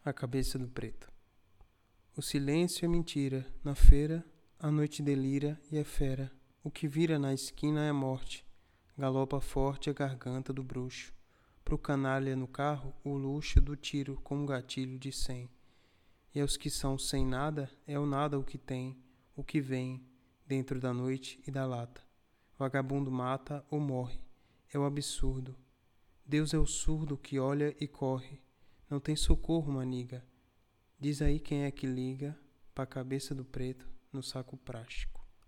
A cabeça do preto. O silêncio é mentira, na feira a noite delira e é fera. O que vira na esquina é morte, galopa forte a garganta do bruxo. Pro canalha no carro, o luxo do tiro com um gatilho de 100. E aos que são sem nada, é o nada o que tem, o que vem, dentro da noite e da lata. Vagabundo mata ou morre, é o absurdo. Deus é o surdo que olha e corre. Não tem socorro, maniga. Diz aí quem é que liga pra cabeça do preto no saco plástico.